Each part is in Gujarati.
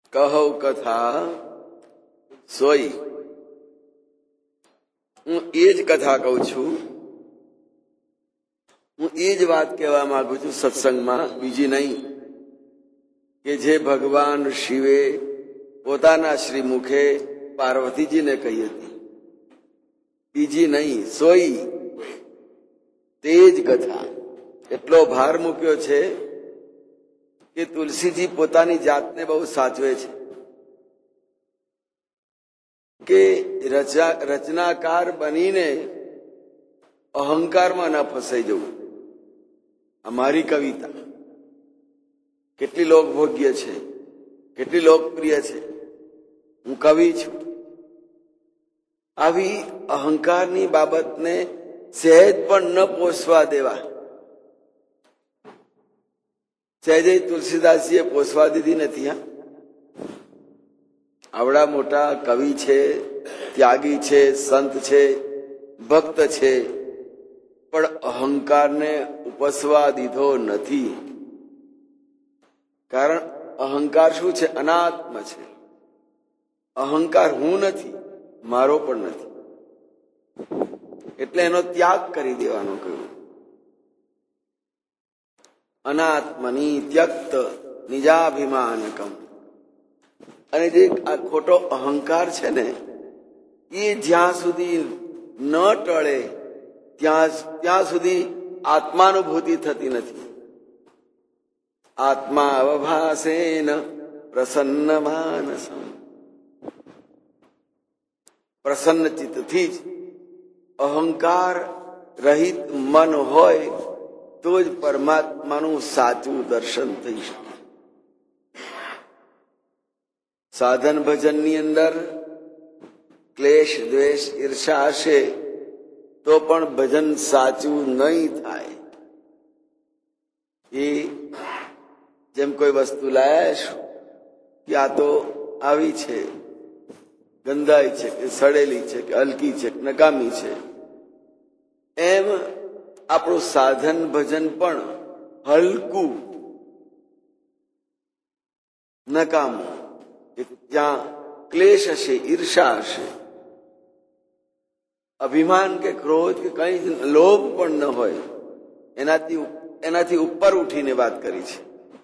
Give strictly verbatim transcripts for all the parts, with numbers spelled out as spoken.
કહો કથા સોઈ. હું એ જ કથા કહું છું, હું એ જ વાત કહેવા માંગુ છું સત્સંગમાં, બીજી નહીં. કે જે ભગવાન શિવે પોતાના શ્રી મુખે પાર્વતીજીને કહી હતી, બીજી નહીં, સોઈ તે જ કથા. એટલો ભાર મૂક્યો છે કે તુલસીજી પોતાની જાતને બહુ સાચવે છે કે રચનાકાર બનીને અહંકારમાં ન ફસાઈ જવું. અમારી કવિતા કેટલી લોકભોગ્ય છે, કેટલી લોકપ્રિય છે, હું કવિ છું. આવી અહંકારની બાબતને સહેજ પણ ન પોષવા દેવા. સહેજે તુલસીદાસજીએ પોષવા દીધી નથી. હા, આવડા મોટા કવિ છે, ત્યાગી છે, સંત છે, ભક્ત છે, પણ અહંકારને ઉપસવા દીધો નથી. કારણ અહંકાર શું છે? અનાત્મ છે. અહંકાર હું નથી, મારો પણ નથી, એટલે એનો ત્યાગ કરી દેવાનો કહ્યું. અનાત્મની ત્યક્ત નિજાભિમાનકમ. અને જે આ ખોટો અહંકાર છે ને, એ જ્યાં સુધી ન ટળે ત્યાં ત્યાં સુધી આત્માનુભૂતિ થતી નથી. આત્મા અવભાસેન પ્રસન્ન માનસમ. પ્રસન્ન ચિત્તથી જ અહંકાર રહિત મન હોય તો જ પરમાત્માનું સાચું દર્શન થઈ શકે. સાધન ભજનની અંદર ક્લેશ, દ્વેષ, ઈર્ષા હશે તો પણ ભજન સાચું નહીં થાય. એ જેમ કોઈ વસ્તુ લાયા છો કે આ તો આવી છે, ગંધાઈ છે કે સડેલી છે કે હલકી છે કે નકામી છે, એમ આપણું સાધન ભજન પણ હલકું, નકામું. જ્યાં ક્લેશ હશે, ઈર્ષા હશે, અભિમાન કે ક્રોધ કે કઈ લોભ પણ ન હોય, એનાથી એનાથી ઉપર ઉઠીને વાત કરી છે.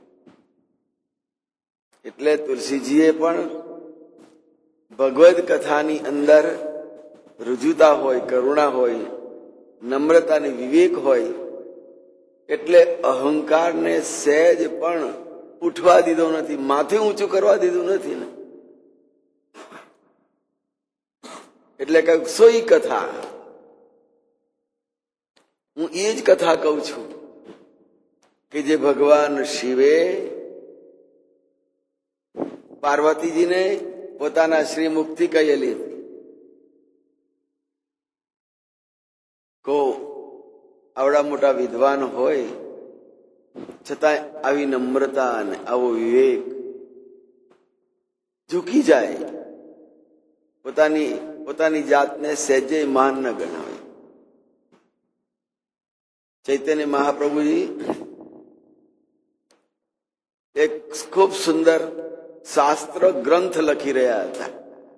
એટલે તુલસીજીએ પણ ભગવદ કથાની અંદર રુજુતા હોય, કરુણા હોય, નમ્રતાની વિવેક હોય, એટલે અહંકારને સહેજ પણ ઉઠવા દીધો નથી, માથે ઊંચું કરવા દીધું નથી ને. એટલે કઈક સોઈ કથા. હું એ જ કથા કહું છું કે જે ભગવાન શિવે પાર્વતીજીને પોતાના શ્રી મુખથી કહેલી હતી. કો આવડા મોટા વિદ્વાન હોય છતાં આવી નમ્રતા અને આવો વિવેક, ઝૂકી જાય, પોતાની પોતાની જાતને સહેજે માન ન ગણાવે. ચૈતન્ય મહાપ્રભુજી એક ખૂબ સુંદર શાસ્ત્ર ગ્રંથ લખી રહ્યા હતા,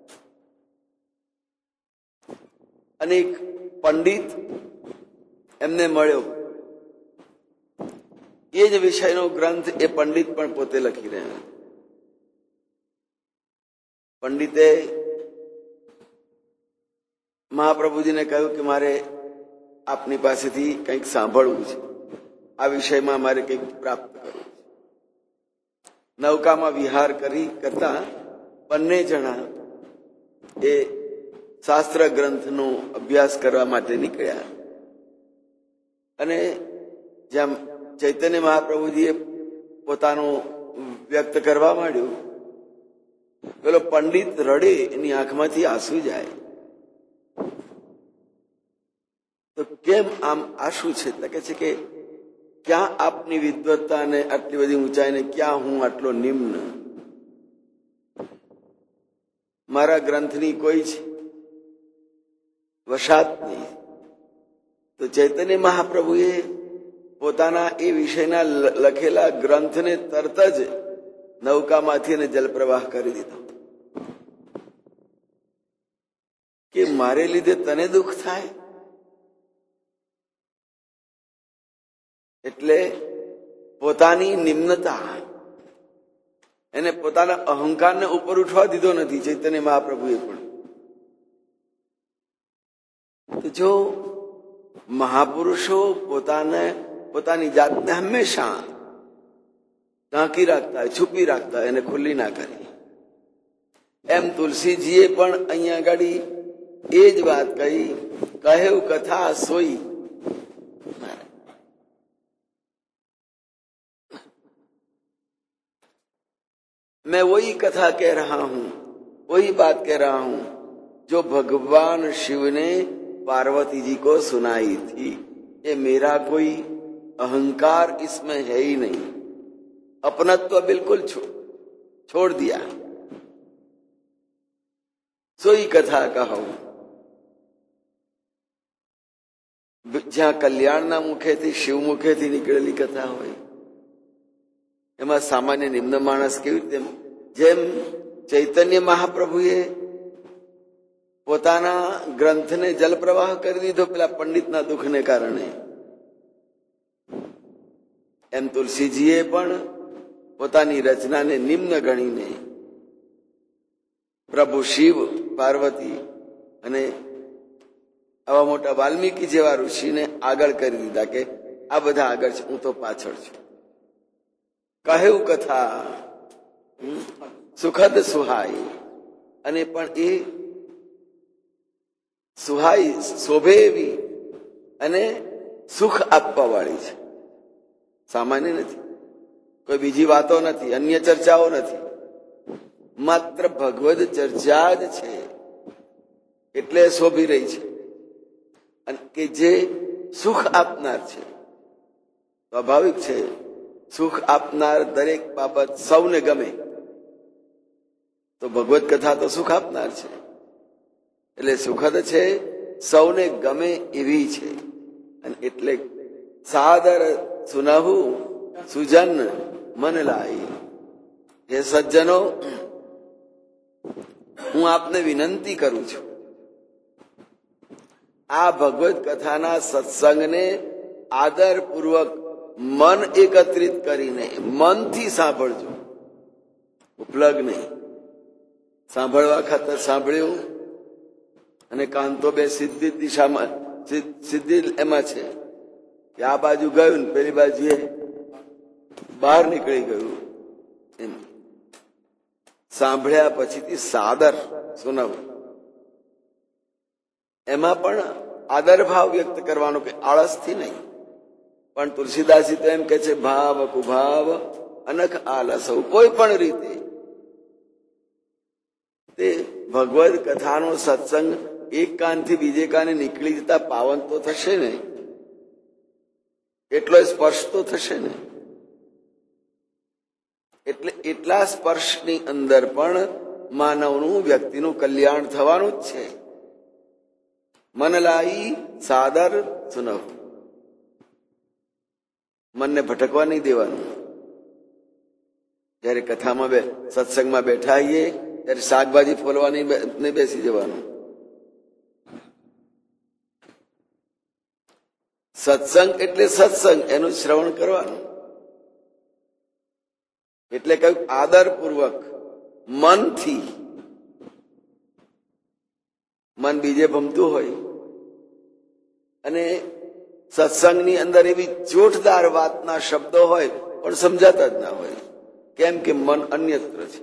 અને એક પંડિત એમને મળ્યો. એ જ વિષયનો ગ્રંથ એ પંડિત પણ પોતે લખી રહ્યા. પંડિતે મહાપ્રભુજીને કહ્યું કે મારે આપની પાસેથી કંઈક સાંભળવું છે, આ વિષયમાં મારે કંઈક પ્રાપ્ત કરવું છે. નૌકામાં વિહાર કરી કરતા બંને જણા એ શાસ્ત્ર ગ્રંથનો અભ્યાસ કરવા માટે નીકળ્યા. અને જેમ ચૈતન્ય મહાપ્રભુજીએ પોતાનું વ્યક્ત કરવા માંડ્યું, પેલો પંડિત રડે, એની આંખમાંથી આંસુ જાય. તો કેમ આમ આંસુ છે? કે છે કે ક્યાં આપની વિદ્વત્તા ને આટલી બધી ઊંચાઈ ને ક્યાં હું આટલો નિમ્ન. મારા ગ્રંથની કોઈ છે વશાત નહીં. તો ચૈતન્ય મહાપ્રભુએ પોતાના એ વિષયના લખેલા ગ્રંથને તરત જ નૌકામાંથી એને જલપ્રવાહ કરી દીધો કે મારે લીધે તને દુઃખ થાય. એટલે પોતાની નિમ્નતા, એને પોતાના અહંકારને ઉપર ઉઠવા દીધો નથી ચૈતન્ય મહાપ્રભુએ પણ. જો મહાપુરુષો પોતાને પોતાની જાતને હંમેશા ઢાંકી રાખતા હોય, છુપી રાખતા હોય, એને ખુલ્લી ના કરી. એમ તુલસીજીએ પણ અહીંયા આગળ એ જ વાત કહી, કહેવું કથા સોઈ. मैं वही कथा कह रहा हूं, वही बात कह रहा हूं जो भगवान शिव ने पार्वती जी को सुनाई थी. ये मेरा कोई अहंकार इसमें है ही नहीं, अपनत्व बिल्कुल छो, छोड़ दिया. सोई कथा कहो. જ્યાં કલ્યાણના મુખેથી શિવ મુખેથી નીકળેલી કથા હોય એમાં સામાન્ય નિમ્ન માણસ કેવી રીતે, જેમ ચૈતન્ય મહાપ્રભુએ પોતાના ગ્રંથને જલપ્રવાહ કરી દીધો પેલા પંડિતના દુઃખને કારણે, એમ તુલસીજીએ પણ પોતાની રચનાને નિમ્ન ગણીને પ્રભુ શિવ, પાર્વતી અને આવા મોટા વાલ્મીકી જેવા ઋષિને આગળ કરી દીધા કે આ બધા આગળ છે, હું તો પાછળ છું. કહેવું કથા સુખદ સુહાઈ, અને પણ એ સુહાઈ શોભે એવી અને સુખ આપવા વાળી છે, સામાન્ય નથી. કોઈ બીજી વાતો નથી, અન્ય ચર્ચાઓ નથી, માત્ર ભગવદ ચર્ચા જ છે. એટલે શોભી રહી છે અને કે જે સુખ આપનાર છે. સ્વાભાવિક છે, સુખ આપનાર દરેક બાબત સૌને ગમે, તો ભગવત કથા તો સુખ આપનાર છે એટલે સુખદ છે, સૌને ગમે એવી છે. અને એટલે સાદર સુનહુ સુજન મન લાઈ. હે સજ્જનો, હું આપને વિનંતી કરું છું, આ ભગવત કથાના સત્સંગને આદરપૂર્વક મન એકત્રિત કરીને મનથી સાંભળજો, ઉપલગ નહીં. સાંભળવા ખાતર સાંભળ્યું અને કાન તો બે સીધી દિશામાં, સીધી એમાં છે કે આ બાજુ ગયું ને પેલી બાજુએ બહાર નીકળી ગયું. એમ સાંભળ્યા પછીથી સાદર સુનાવું, એમાં પણ આદર ભાવ વ્યક્ત કરવાનો, કે આળસથી નહીં. પણ તુલસીદાસજી તો એમ કે છે ભાવ કુભાવ અનખ આલસ, કોઈ પણ રીતે તે ભગવદ કથાનો સત્સંગ એક કાનથી બીજે કાને નીકળી જતા પાવન તો થશે ને, એટલો સ્પર્શ તો થશે ને. એટલે એટલા સ્પર્શની અંદર પણ માનવનું, વ્યક્તિનું કલ્યાણ થવાનું જ છે. મન લાઈ સાદર સુનવ, મનને ભટકવા નહીં દેવાનું. જયારે કથામાં બે સત્સંગમાં બેઠા આવીએ ત્યારે શાકભાજી ફોલવા નહીં બેસી જવાનું. સત્સંગ એટલે સત્સંગ, એનું શ્રવણ કરવાનું. એટલે કહ્યું આદરપૂર્વક મનથી. મન બીજે ભમતું હોય અને સત્સંગની અંદર એવી જોરદાર વાતના શબ્દો હોય પણ સમજાતા જ ના હોય, કેમ કે મન અન્યત્ર છે.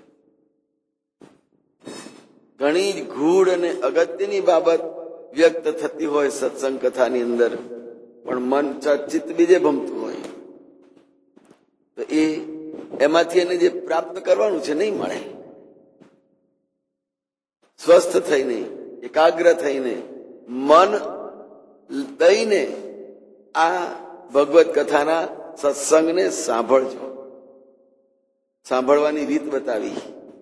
ઘણી જ ગૂઢ અને અગત્યની બાબત વ્યક્ત થતી હોય સત્સંગ કથાની અંદર, પણ મન ચિત્ત બીજે ભમતું હોય તો એ એમાંથી એને જે પ્રાપ્ત કરવાનું છે નહીં મળે. સ્વસ્થ થઈને, એકાગ્ર થઈને, મન દઈને આ ભગવત કથાના સત્સંગને સાંભળજો. સાંભળવાની રીત બતાવી.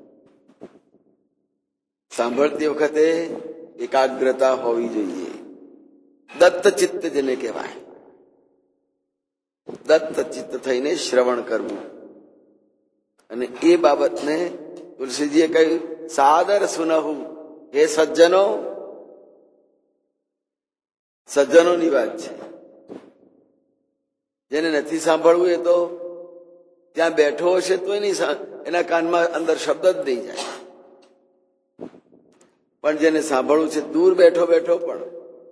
સાંભળતી વખતે એકાગ્રતા હોવી જોઈએ. દત્ત ચિત્ત જેને કહેવાય, દત્ત ચિત્ત થઈને શ્રવણ કરવું. અને એ બાબતને તુલસીજીએ કહ્યું, સાદર સુનહુ, હે સજ્જનો. સજ્જનોની વાત છે. જેને નથી સાંભળવું એ તો ત્યાં બેઠો હશે તો એના કાનમાં અંદર શબ્દ જ નહીં જાય. પણ જેને સાંભળવું છે દૂર બેઠો બેઠો પણ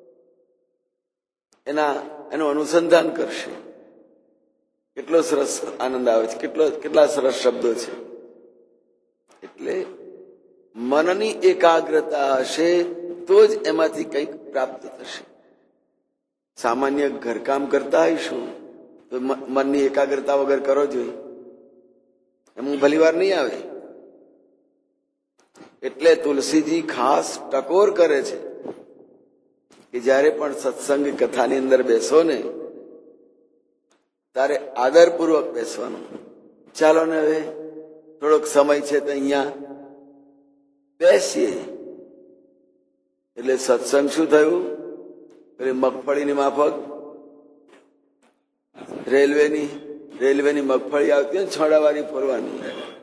એના એનું અનુસંધાન કરશે. કેટલો સરસ આનંદ આવે છે, કેટલો કેટલા સરસ શબ્દો છે. એટલે મનની એકાગ્રતા હશે તો જ એમાંથી કંઈક પ્રાપ્ત થશે. સામાન્ય ઘરકામ કરતા આવીશું તો મનની એકાગ્રતા વગર કરો જોઈએ એમ ભલી વાર નહીં આવે. એટલે તુલસીજી ખાસ ટકોર કરે છે કે જયારે પણ સત્સંગ કથાની અંદર બેસો ને તારે આદરપૂર્વક બેસવાનું. ચાલો ને હવે થોડોક સમય છે તો અહીંયા બેસીએ. એટલે સત્સંગ શું થયું? પેલી મગફળીની માફક રેલવેની રેલવેની મગફળી આવતી હોય ને છોડાવાળી ફરવાની.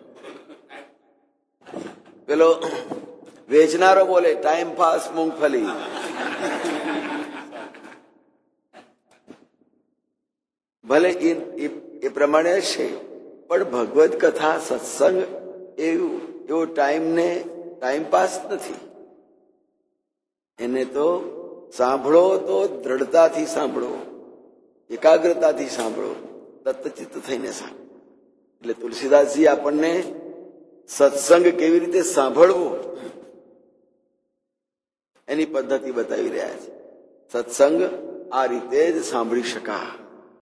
પેલો વેચનારો બોલે ટાઈમ પાસ મૂંગફલી. ભલે એ પ્રમાણે હશે પણ ભગવદ કથા સત્સંગ એવું એવો ટાઈમ ને ટાઈમ પાસ નથી. એને તો સાંભળો તો દ્રઢતાથી સાંભળો, એકાગ્રતાથી સાંભળો, તત્ચિત્ત થઈને સાંભળો. એટલે તુલસીદાસજી આપણને સત્સંગ કેવી રીતે સાંભળવો એની પદ્ધતિ બતાવી રહ્યા છે. સત્સંગ આ રીતે જ સાંભળી શકાય.